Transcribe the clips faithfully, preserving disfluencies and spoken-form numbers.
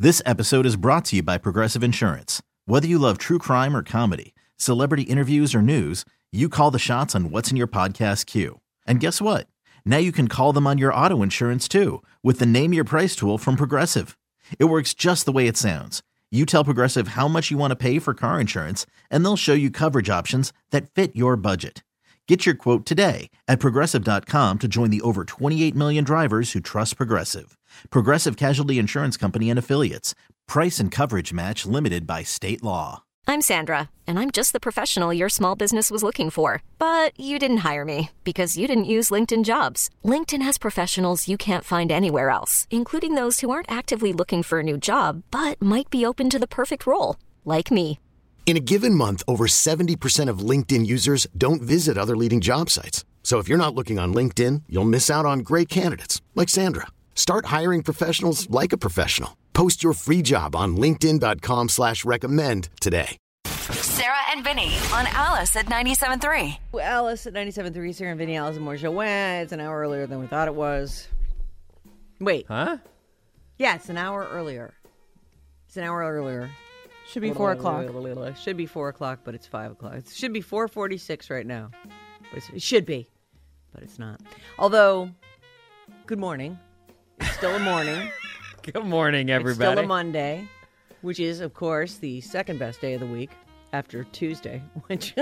This episode is brought to you by Progressive Insurance. Whether you love true crime or comedy, celebrity interviews or news, you call the shots on what's in your podcast queue. And guess what? Now you can call them on your auto insurance too with the Name Your Price tool from Progressive. It works just the way it sounds. You tell Progressive how much you want to pay for car insurance, and they'll show you coverage options that fit your budget. Get your quote today at Progressive dot com to join the over twenty-eight million drivers who trust Progressive. Progressive Casualty Insurance Company and Affiliates. Price and coverage match limited by state law. I'm Sandra, and I'm just the professional your small business was looking for. But you didn't hire me because you didn't use LinkedIn Jobs. LinkedIn has professionals you can't find anywhere else, including those who aren't actively looking for a new job, but might be open to the perfect role, like me. In a given month, over seventy percent of LinkedIn users don't visit other leading job sites. So if you're not looking on LinkedIn, you'll miss out on great candidates like Sandra. Start hiring professionals like a professional. Post your free job on linkedin dot com slash recommend today. Sarah and Vinny on Alice at ninety-seven point three. Alice at ninety-seven point three, Sarah and Vinny, Alice and more show. Well, it's an hour earlier than we thought it was. Wait. Huh? Yeah, it's an hour earlier. It's an hour earlier. Should be four o'clock. Should be four o'clock, but it's five o'clock. It should be four forty-six right now. But it's, it should be, but it's not. Although, good morning. It's still a morning. Good morning, everybody. It's still a Monday, which is, of course, the second best day of the week after Tuesday, which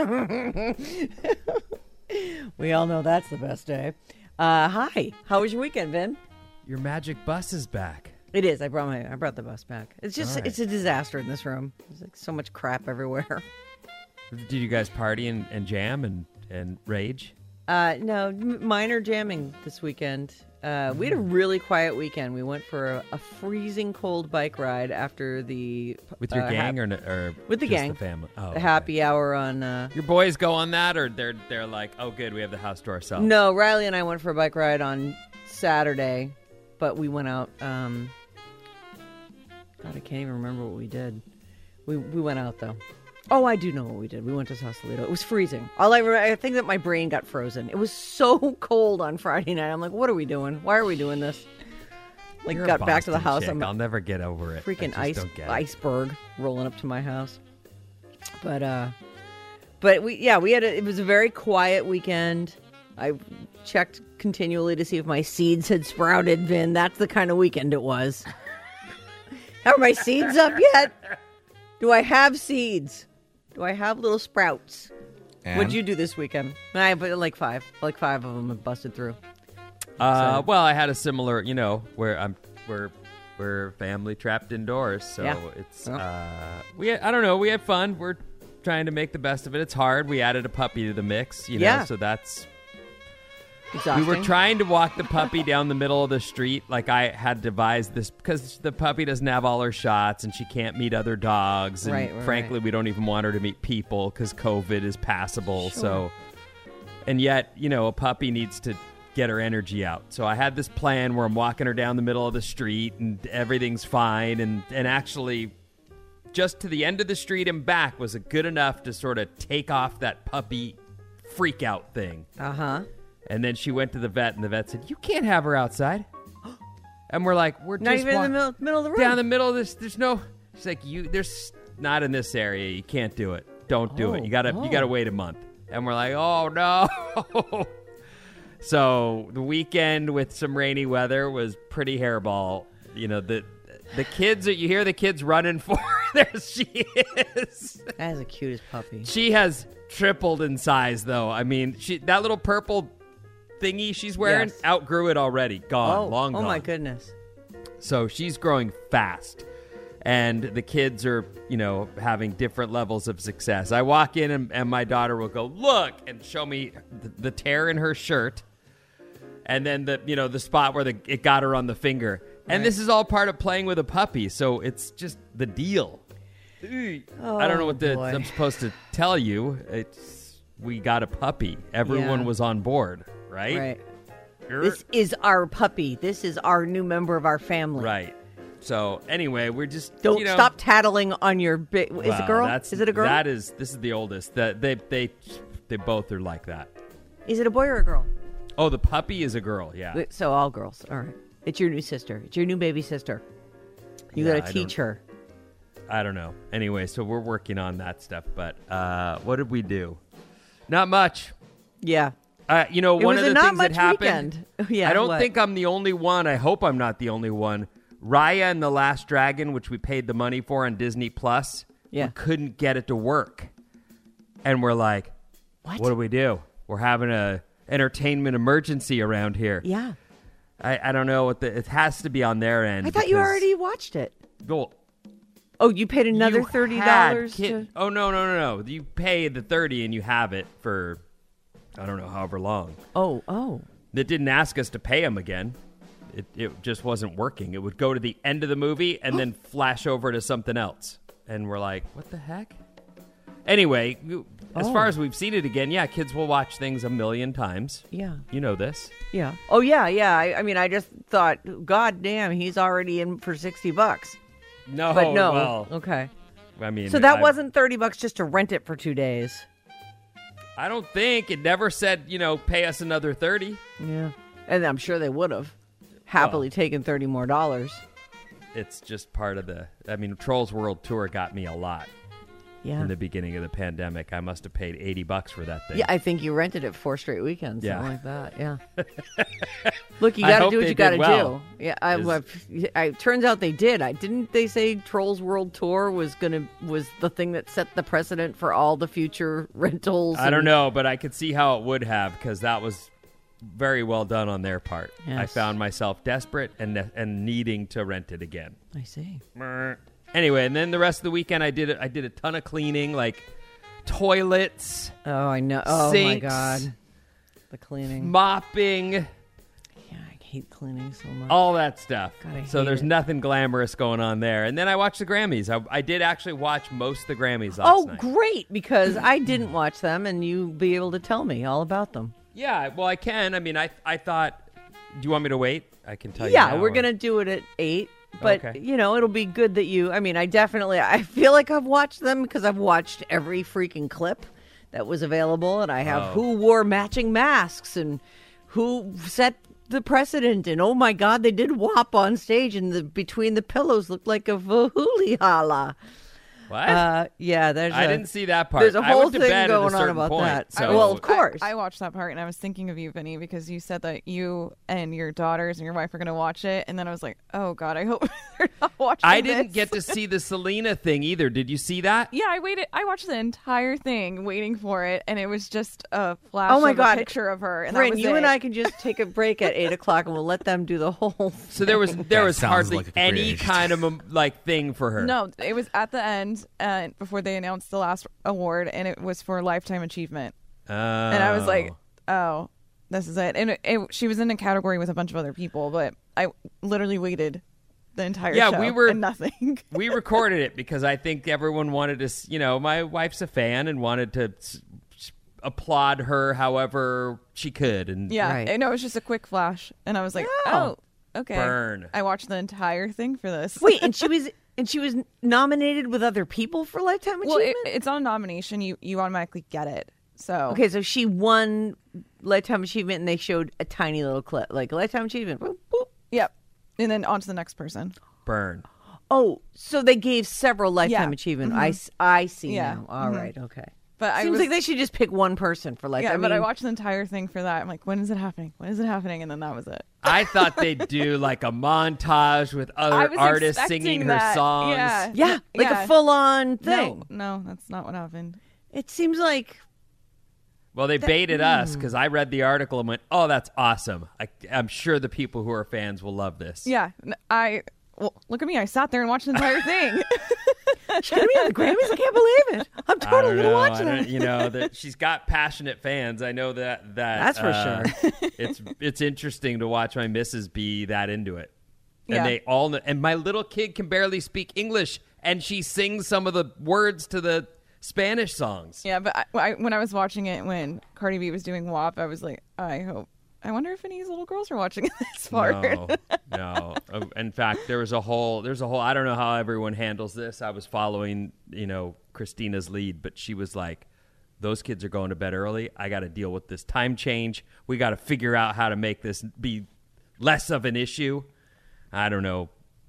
we all know that's the best day. Uh, hi. How was your weekend, Vin? Your magic bus is back. It is. I brought my I brought the bus back. It's just All right. It's a disaster in this room. There's like so much crap everywhere. Did you guys party and, and jam and, and rage? Uh, no, m- minor jamming this weekend. Uh, we had a really quiet weekend. We went for a, a freezing cold bike ride after the With your uh, gang hap- or, n- or with the just gang, the family? Oh, the okay. happy hour on. Uh, Your boys go on that, or they're they're like, oh, good, we have the house to ourselves. no, Riley and I went for a bike ride on Saturday, but we went out. Um, God, I can't even remember what we did. We we went out though. Oh, I do know what we did. We went to Sausalito. It was freezing. All I, re- I think that my brain got frozen. It was so cold on Friday night. I'm like, what are we doing? Why are we doing this? Like, You're a got back to the Boston house. chick. I'm I'll never get over it. freaking I ice just don't get it. iceberg rolling up to my house. But uh, but we yeah we had a, it was a very quiet weekend. I checked continually to see if my seeds had sprouted. Vin, that's the kind of weekend it was. Are my seeds up yet? Do I have seeds? Do I have little sprouts? And? What'd you do this weekend? I but like five, like five of them have busted through. Uh, So- well, I had a similar, you know, where I'm, we're, we're family trapped indoors, so Yeah. it's, Yeah. uh, we, I don't know, we had fun. We're trying to make the best of it. It's hard. We added a puppy to the mix, you know, Yeah. so that's. Exhausting. We were trying to walk the puppy down the middle of the street. Like I had devised this because the puppy doesn't have all her shots and she can't meet other dogs. And Right, right, frankly, right. we don't even want her to meet people because COVID is passable. Sure. So, and yet, you know, a puppy needs to get her energy out. So I had this plan where I'm walking her down the middle of the street and everything's fine. And, and actually, just to the end of the street and back was good enough to sort of take off that puppy freak out thing. Uh huh. And then she went to the vet, and the vet said, "You can't have her outside." And we're like, "We're Not just even wa- in the middle, middle of the room. down the middle of this. There's no." She's like, "You, there's not in this area. You can't do it. Don't do it. Oh, You gotta, oh. you gotta wait a month." And we're like, "Oh no!" So the weekend with some rainy weather was pretty hairball. You know, the the kids are. You hear the kids running for her. There she is. That is the cutest puppy. She has tripled in size, though. I mean, she that little purple thingy she's wearing Yes. outgrew it already. Gone, Oh, long oh gone. my goodness. So she's growing fast. And the kids are, you know, having different levels of success. I walk in and, and my daughter will go, "Look," and show me the, the tear in her shirt. And then the, you know, the spot where the, it got her on the finger. And Right. this is all part of playing with a puppy. So it's just the deal. I don't know what the, boy. I'm supposed to tell you. It's we got a puppy. Everyone Yeah. was on board, right? Right. This is our puppy. This is our new member of our family. Right. So anyway, we're just Don't you know, stop tattling on your big. Is it well, a girl? That's, Is it a girl? That is. This is the oldest. That they they they both are like that. Is it a boy or a girl? Oh, the puppy is a girl. Yeah. So all girls. All right. It's your new sister. It's your new baby sister. You Yeah, got I to teach don't- her. I don't know. Anyway, so we're working on that stuff. But uh, what did we do? Not much. Yeah. Uh, you know, It one was of a the not things that much happened. weekend. Yeah, I don't what? think I'm the only one. I hope I'm not the only one. Raya and the Last Dragon, which we paid the money for on Disney Plus, Yeah. we couldn't get it to work, and we're like, What? What do we do? We're having a entertainment emergency around here. Yeah. I, I don't know what the. It has to be on their end. I thought you because- already watched it. Well, Oh, you paid another you thirty had dollars kid- to. Oh no no no no! You pay the thirty and you have it for, I don't know, however long. Oh, oh. It didn't ask us to pay them again. It it just wasn't working. It would go to the end of the movie and then flash over to something else, and we're like, what the heck? Anyway, you- as Oh. far as we've seen it again, yeah, kids will watch things a million times. Yeah. You know this. Yeah. Oh, yeah, yeah. I, I mean, I just thought, God damn, he's already in for sixty bucks. No, But no. well, Okay. I mean, So that I- wasn't thirty bucks just to rent it for two days. I don't think it never said, you know, pay us another thirty. Yeah. And I'm sure they would have happily Well. taken thirty more dollars. It's just part of the. I mean, Trolls World Tour got me a lot Yeah. in the beginning of the pandemic. I must have paid eighty bucks for that thing. Yeah, I think you rented it four straight weekends, Yeah. something like that. Yeah. Look, you I got to hope do what they you got to did well. do. Yeah, I, Is- well, I, turns out they did. I didn't. They say Trolls World Tour was gonna was the thing that set the precedent for all the future rentals. I don't and- know, but I could see how it would have because that was very well done on their part. I Yes. found myself desperate and and needing to rent it again. I see. Anyway, and then the rest of the weekend, I did I did a ton of cleaning, like toilets, Oh, I know. Oh Sinks. my God, the cleaning. mopping, Yeah, I hate cleaning so much. all that stuff. God, I so hate there's it. nothing glamorous going on there. And then I watched the Grammys. I, I did actually watch most of the Grammys last Oh, night. great! Because I didn't watch them, and you be able to tell me all about them. Yeah, well, I can. I mean, I I thought. Do you want me to wait? I can tell you. Yeah, now, we're or- gonna do it at eight. But Okay. you know, it'll be good that you. I mean, I definitely. I feel like I've watched them because I've watched every freaking clip that was available, and I have Oh. who wore matching masks and who set the precedent. And oh my God, they did W A P on stage, and the between the pillows looked like a hooly hala. What? Uh, yeah, there's. I a- didn't see that part. There's a I whole went to thing bed at a going on certain about point, that. so- Well, of course. I, I watched that part and I was thinking of you, Vinny, because you said that you and your daughters and your wife are going to watch it. And then I was like, oh, God, I hope they're not watching I didn't this. get to see the Selena thing either. Did you see that? Yeah, I waited. I watched the entire thing waiting for it. And it was just a flash Oh my of God. a picture of her. And Bryn, that was you it. and I can just take a break at eight o'clock, and we'll let them do the whole. So there was there That was sounds hardly like a great any idea. kind of um, like thing for her. No, it was at the end uh, before they announced the last award. And it was for Lifetime Achievement. Oh. And I was like, oh, this is it. And it, it, she was in a category with a bunch of other people, but I literally waited the entire Yeah, show we were- and nothing. we recorded it because I think everyone wanted to, s- you know, my wife's a fan and wanted to s- s- applaud her however she could. And yeah, Right. I know it was just a quick flash, and I was like, Oh. oh, okay. Burn. I watched the entire thing for this. Wait, and she was and she was nominated with other people for Lifetime well, Achievement. it, it's on nomination. You you automatically get it. So okay, so she won Lifetime Achievement, and they showed a tiny little clip, like Lifetime Achievement. Boop, boop. yep, and then on to the next person. burn. Oh, so they gave several Lifetime Yeah. Achievement. I, s- I see Yeah. now. All right, okay. But I Seems was like they should just pick one person for Lifetime. yeah, but I mean, watched the entire thing for that. I'm like, when is it happening? When is it happening? And then that was it. I thought they'd do like a montage with I other was artists expecting singing her that. songs. Yeah, Yeah, like Yeah. a full-on thing. No, no, that's not what happened. It seems like Well, they baited hmm. us because I read the article and went, "Oh, that's awesome! I, I'm sure the people who are fans will love this." Yeah, n- I well, look at me. I sat there and watched the entire thing. she's gonna be on the Grammys. I can't believe it. I'm I totally don't gonna know. watch I don't- it. You know that she's got passionate fans. I know that. That That's for uh, sure. it's it's interesting to watch my missus be that into it, and Yeah. they all know, and my little kid can barely speak English, and she sings some of the words to the Spanish songs. Yeah, but I, I, when I was watching it, when Cardi B was doing W A P, I was like, I hope. I wonder if any of these little girls are watching this part. No, no. Uh, In fact, there was a whole. There's a whole. I don't know how everyone handles this. I was following, you know, Christina's lead, but she was like, "Those kids are going to bed early. I got to deal with this time change. We got to figure out how to make this be less of an issue." I don't know.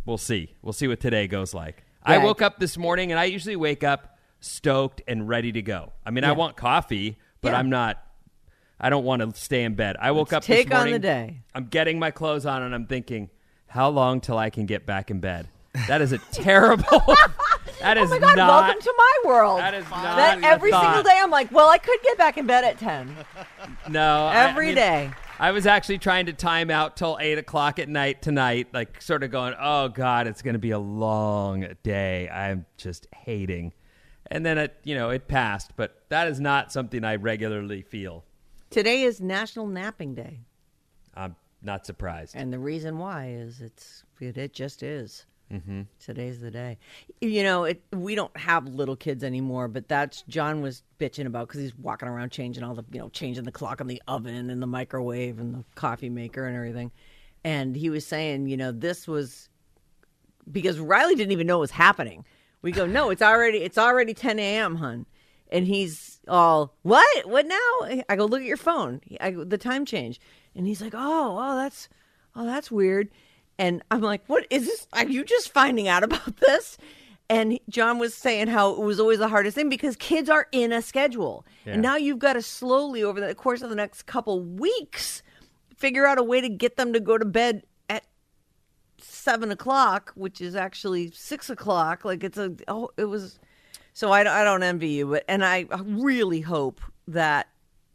we'll see. We'll see what today goes like. Yeah. I woke up this morning, and I usually wake up stoked and ready to go. I mean, Yeah. I want coffee, but Yeah. I'm not. I don't want to stay in bed. I woke Let's up this take on morning. the day. I'm getting my clothes on, and I'm thinking, how long till I can get back in bed? That is a terrible. That is Oh my God, not. welcome to my world. That is not That a every thought. single day I'm like, well, I could get back in bed at ten. No, Every I, I mean, day. I was actually trying to time out till eight o'clock at night tonight, like sort of going, oh God, it's going to be a long day. I'm just hating. And then it, you know, it passed, but that is not something I regularly feel. Today is National Napping Day. I'm not surprised. And the reason why is it's it, it just is. Mm-hmm. Today's the day. You know, it, we don't have little kids anymore, but that's John was bitching about because he's walking around changing all the, you know, changing the clock on the oven and the microwave and the coffee maker and everything. And he was saying, you know, this was because Riley didn't even know it was happening. We go, no, it's already it's already ten a.m., hun. And he's all, what? What now? I go, look at your phone. I go, the time change. And he's like, oh, oh, that's, oh, that's weird. And I'm like, what is this? Are you just finding out about this? And John was saying how it was always the hardest thing because kids are in a schedule. Yeah. And now you've got to slowly, over the course of the next couple weeks, figure out a way to get them to go to bed at seven o'clock, which is actually six o'clock. Like it's a, oh, it was, so I, I don't envy you. But and I really hope that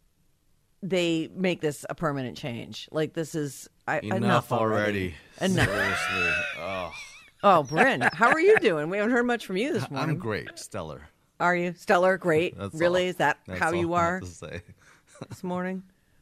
they make this a permanent change. Like this is, I, Enough, enough already. already. Enough. Seriously. Oh, Oh, Bryn, how are you doing? We haven't heard much from you this morning. I'm great. Stellar. Are you? Stellar? Great. That's really? all. Is that That's how all you I are have to say. this morning?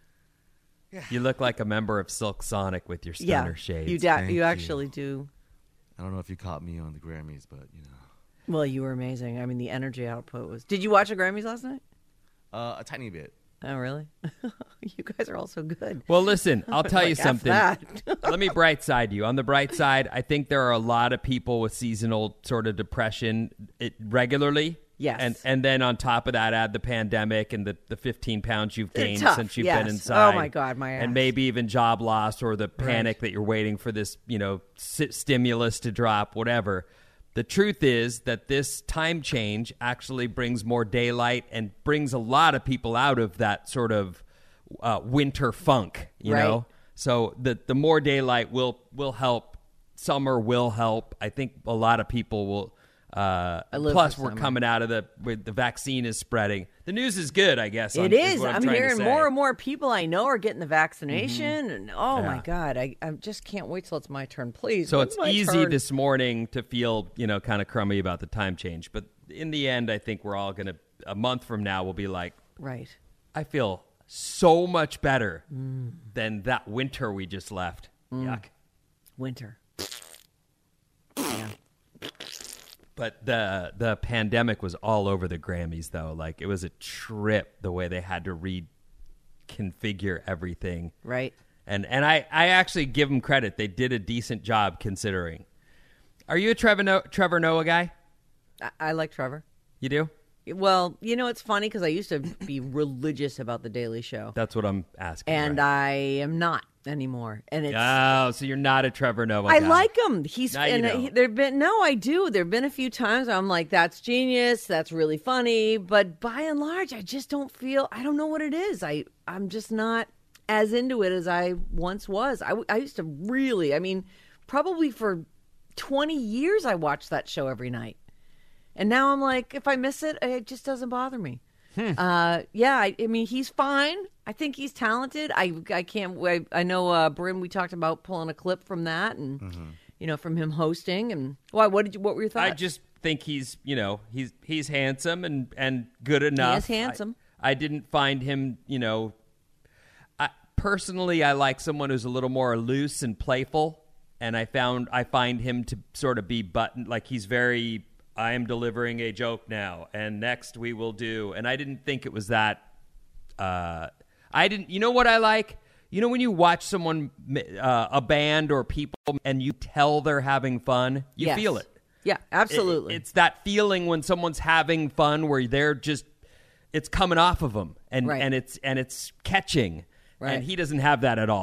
You look like a member of Silk Sonic with your stunner Yeah. shades. You, da- Thank you you. actually do. I don't know if you caught me on the Grammys, but you know, Well, you were amazing. I mean, the energy output was. Did you watch the Grammys last night? uh, a tiny bit. Oh, really? You guys are all so good. Well, listen, I'll tell you Like, F something. that. Let me bright side you. On the bright side, I think there are a lot of people with seasonal sort of depression it, regularly. Yes. And and then on top of that, add the pandemic and the, the fifteen pounds you've They're gained tough, since you've yes. been inside. Oh, my God, my ass. And maybe even job loss or the panic Right. that you're waiting for this, you know, si- stimulus to drop, whatever. The truth is that this time change actually brings more daylight and brings a lot of people out of that sort of uh, winter funk, you Right. know? So the the more daylight will will help. Summer will help. I think a lot of people will. Uh, I live plus, for we're summer. coming out of the where the vaccine is spreading. The news is good, I guess. It on- is. what I'm, I'm trying to hearing say. more and more people I know are getting the vaccination. And oh, my Yeah. God. I, I just can't wait till it's my turn. Please. So when's it's my easy turn? this morning to feel, you know, kind of crummy about the time change. But in the end, I think we're all going to, a month from now, we'll be like, Right. I feel so much better Mm. than that winter we just left. Yuck. Winter. But the the pandemic was all over the Grammys, though. Like, it was a trip the way they had to reconfigure everything. Right. And and I, I actually give them credit. They did a decent job considering. Are you a Trevor, no- Trevor Noah guy? I, I like Trevor. You do? Well, you know, it's funny because I used to be religious about The Daily Show. That's what I'm asking. And right? I am not anymore. And it's. Oh, so you're not a Trevor Noah I guy. like him. He's Now you and don't. he, there've been no, I do. There've been a few times where I'm like, that's genius, that's really funny, but by and large, I just don't feel. I don't know what it is. I I'm just not as into it as I once was. I I used to really. I mean, probably for twenty years, I watched that show every night, and now I'm like, if I miss it, it just doesn't bother me. Uh, yeah, I, I mean, he's fine. I think he's talented. I I can't. I, I know, uh, Bryn. We talked about pulling a clip from that, and Mm-hmm. you know, from him hosting. And why? What did you? What were your thoughts? I just think he's, you know, he's he's handsome and, and good enough. handsome. I, I didn't find him, you know. I, personally, I like someone who's a little more loose and playful, and I found I find him to sort of be buttoned, like he's very. I am delivering a joke now, and next we will do. And I didn't think it was that. Uh, I didn't. You know what I like? You know when you watch someone, uh, a band or people, and you tell they're having fun, you Yes. feel it. Yeah, absolutely. It- it's that feeling when someone's having fun, where they're just, it's coming off of them, and Right. and it's and it's catching, Right. and he doesn't have that at all.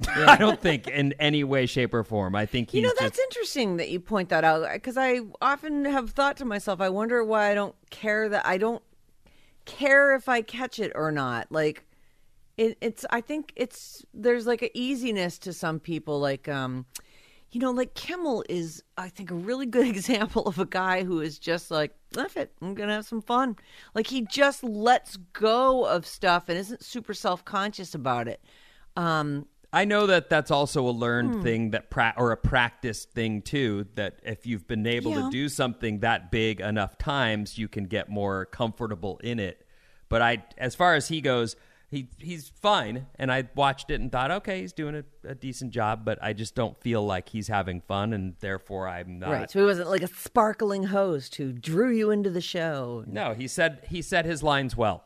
I don't think in any way, shape, or form. I think he's You know, that's just, interesting that you point that out, because I often have thought to myself, I wonder why I don't care that I don't care if I catch it or not. Like, it, it's, I think it's, there's like an easiness to some people. Like, um, you know, like Kimmel is, I think, a really good example of a guy who is just like, F it, I'm going to have some fun. Like, he just lets go of stuff and isn't super self-conscious about it. Um, I know that that's also a learned Hmm. thing that pra- or a practice thing too, that if you've been able Yeah. to do something that big enough times, you can get more comfortable in it. But I, as far as he goes, he he's fine. And I watched it and thought, okay, he's doing a, a decent job, but I just don't feel like he's having fun, and therefore I'm not. right. So he wasn't like a sparkling host who drew you into the show. No, he said he said his lines well.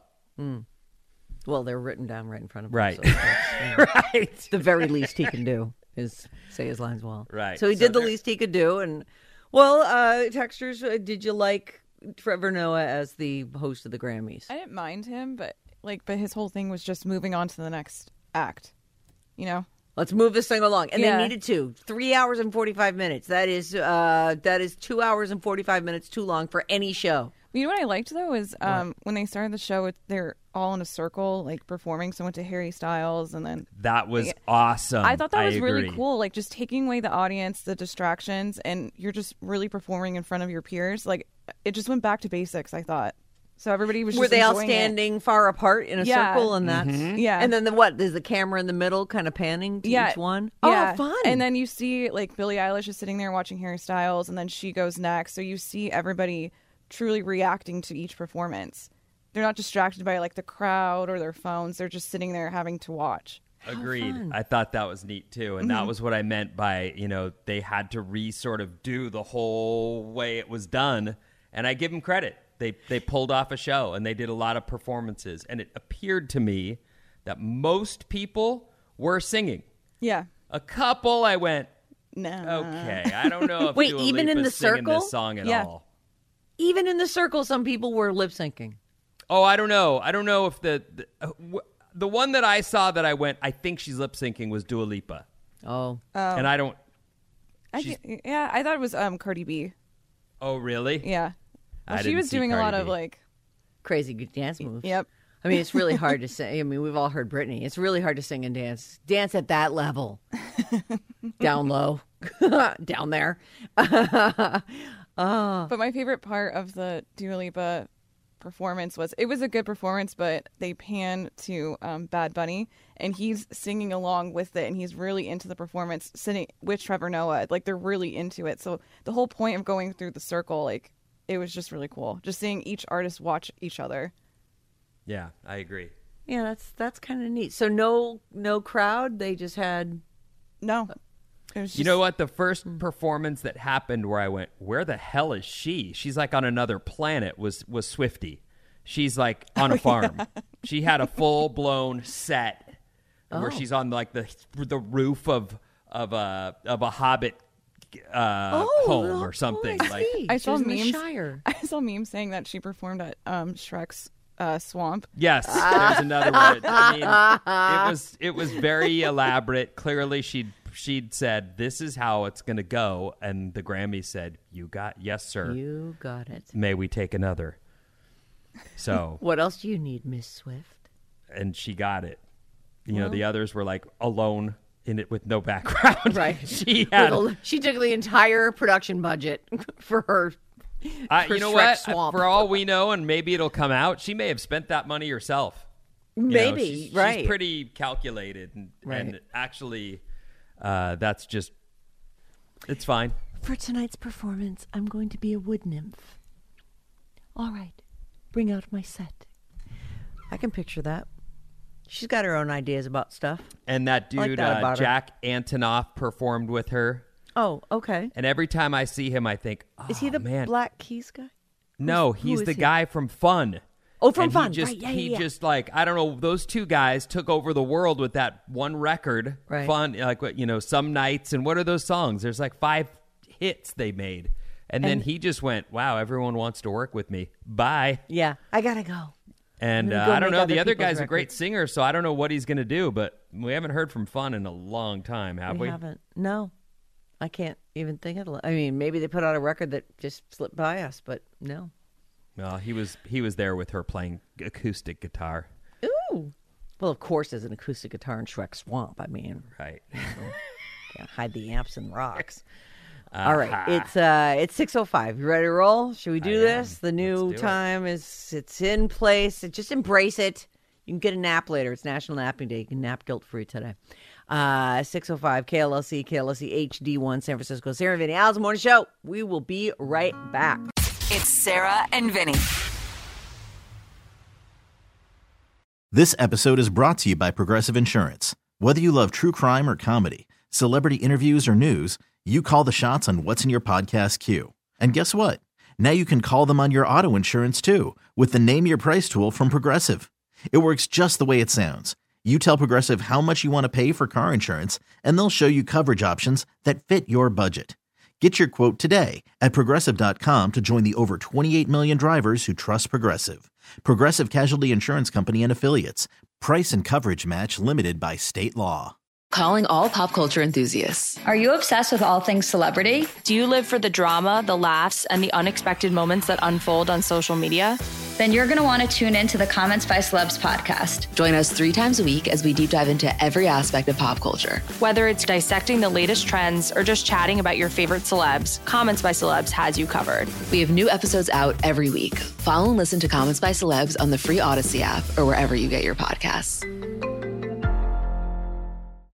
Well, they're written down right in front of him. Right. So that's, you know, Right. the very least he can do is say his lines well. Right. So he So did the there- least he could do. And, well, uh, texters, uh, did you like Trevor Noah as the host of the Grammys? I didn't mind him, but like, but his whole thing was just moving on to the next act. You know, Let's move this thing along. And Yeah. they needed to. Three hours and forty-five minutes. That is uh, that is two hours and forty-five minutes too long for any show. you know what I liked though is um, when they started the show, it, they're all in a circle, like performing. So I went to Harry Styles, and then That was awesome. I thought that was really agree. cool. Like just taking away the audience, the distractions, and you're just really performing in front of your peers. Like it just went back to basics. I thought so. Everybody was Were just they all enjoying it. standing far apart in a Yeah. circle? And that's Yeah. And then the what? Is the camera in the middle, kind of panning to Yeah. each one? Yeah. Oh, fun! And then you see like Billie Eilish is sitting there watching Harry Styles, and then she goes next. So you see everybody truly reacting to each performance. They're not distracted by like the crowd or their phones. They're just sitting there having to watch. Agreed. I thought that was neat too. And Mm-hmm. that was what I meant by, you know, they had to re sort of do the whole way it was done. And I give them credit. They they pulled off a show and they did a lot of performances. And it appeared to me that most people were singing. Yeah. A couple I went, No. okay, I don't know if Wait, Dua even in Lipa's the singing circle? this song at Yeah. all. Even in the circle, some people were lip syncing. Oh, I don't know. I don't know if the the, uh, w- the one that I saw that I went, I think she's lip syncing was Dua Lipa. Oh, And I don't. I She's- thi- yeah, I thought it was um Cardi B. Oh, really? Yeah. I Well, she didn't was see doing a Cardi lot of B. like. crazy good dance moves. Yep. I mean, it's really hard to say. I mean, we've all heard Britney. It's really hard to sing and dance. Dance at that level. Down low. Down there. But my favorite part of the Dua Lipa performance was it was a good performance, but they pan to um, Bad Bunny and he's singing along with it, and he's really into the performance, sitting with Trevor Noah. Like they're really into it. So the whole point of going through the circle, like it was just really cool, just seeing each artist watch each other. Yeah, I agree. Yeah, that's that's kind of neat. So no no crowd. They just had. No, it was just, You know what? The first performance that happened where I went, where the hell is she? She's like on another planet. Was was Swiftie? She's like on a farm. She had a full blown set where she's on like the the roof of of a of a Hobbit uh, home or something. Oh, I like see. I She saw was in the memes. Shire. I saw memes saying that she performed at um, Shrek's uh, swamp. yes, there's another one. I mean, it was it was very elaborate. Clearly, she'd she'd said this is how it's going to go, and the Grammy said, "You got yes, sir. You got it. May we take another?" So, What else do you need, Miss Swift? and she got it. You know, the others were like alone in it with no background. Right. she had. Well, she took the entire production budget for her. I, for you know Shrek what? Swamp. For all we know, and maybe it'll come out, she may have spent that money herself. You know, Maybe, she's, right. She's pretty calculated, and, Right. and actually, uh, that's just. It's fine. For tonight's performance, I'm going to be a wood nymph. All right, bring out my set. I can picture that. She's got her own ideas about stuff. And that I like dude, that uh, about her. Jack Antonoff, performed with her. Oh, okay. And every time I see him, I think, oh, Is he the man. Black Keys guy? No, Who's- who he's is the he? guy from Fun. Oh, from and Fun. He just, Right, yeah, he yeah, yeah. just like, I don't know, those two guys took over the world with that one record. Right. Fun, like, what, you know, Some Nights. And what are those songs? There's like five hits they made. And, then And- he just went, wow, everyone wants to work with me. Bye. Yeah, I gotta go. And I'm uh, gonna go I don't make know. other The other people's guy's a great records. singer, so I don't know what he's going to do. But we haven't heard from Fun in a long time, have we? We haven't. No, I can't even think of. I mean, maybe they put out a record that just slipped by us, but no. Well, he was he was there with her playing acoustic guitar. Ooh. Well, of course, there's an acoustic guitar in Shrek Swamp. I mean, Right. can't hide the amps and rocks. All right, it's uh, it's six oh five. You ready to roll? Should we do I this? am. The new Let's do it. time is it's in place. Just embrace it. You can get a nap later. It's National Napping Day. You can nap guilt free today. Uh, six oh five K L L C, K L L C H D one, San Francisco. Sarah and Vinny, Al's Morning Show. We will be right back. It's Sarah and Vinny. This episode is brought to you by Progressive Insurance. Whether you love true crime or comedy, celebrity interviews or news, you call the shots on what's in your podcast queue. And guess what? Now you can call them on your auto insurance too with the Name Your Price tool from Progressive. It works just the way it sounds. You tell Progressive how much you want to pay for car insurance, and they'll show you coverage options that fit your budget. Get your quote today at Progressive dot com to join the over twenty-eight million drivers who trust Progressive. Progressive Casualty Insurance Company and Affiliates. Price and coverage match limited by state law. Calling all pop culture enthusiasts. Are you obsessed with all things celebrity? Do you live for the drama, the laughs, and the unexpected moments that unfold on social media? Then you're going to want to tune in to the Comments by Celebs podcast. Join us three times a week as we deep dive into every aspect of pop culture. Whether it's dissecting the latest trends or just chatting about your favorite celebs, Comments by Celebs has you covered. We have new episodes out every week. Follow and listen to Comments by Celebs on the free Odyssey app or wherever you get your podcasts.